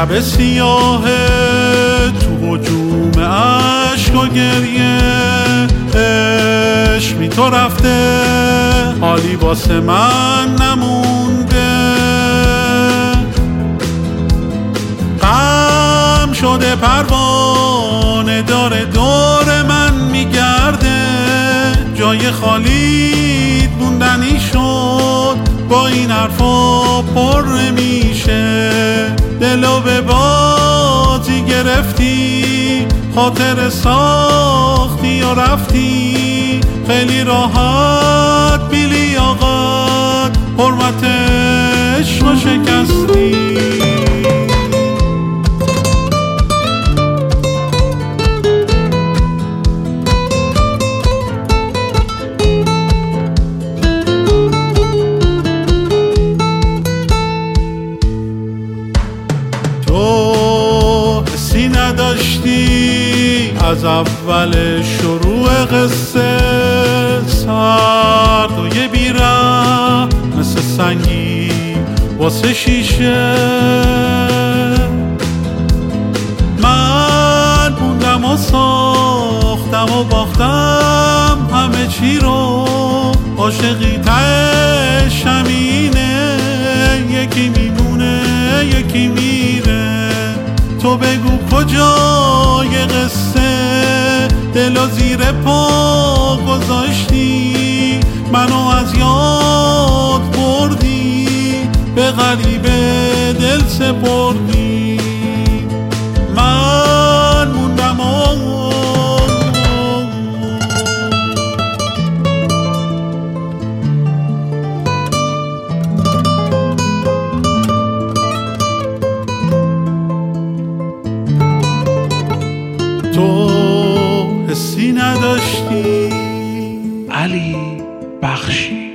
شب سیاه تو هجوم عشق و گریه، عشق بی تو رفته حالی واسه من نمونده. غم شده پروانه داره دور من میگرده، جای خالیت موندنی شد با این حرفا پر نمیشه. دلو به بازی گرفتی، خاطر ساختی و رفتی، خیلی راحت بی لیاقت حرمت عشق رو شکستی. حسی نداشتی از اول شروع قصه، سرد و یه بیره مثل سنگی واسه شیشه. من موندم و ساختم و باختم همه چی رو، عاشقی تهش همینه، یکی میمونه یکی میره. تو بگو کجای قصه، دلو زیر پا گذاشتی، منو از یاد بردی، به غریبه دل سپردی. من موندم تو حسی نداشتی. علی بخشی.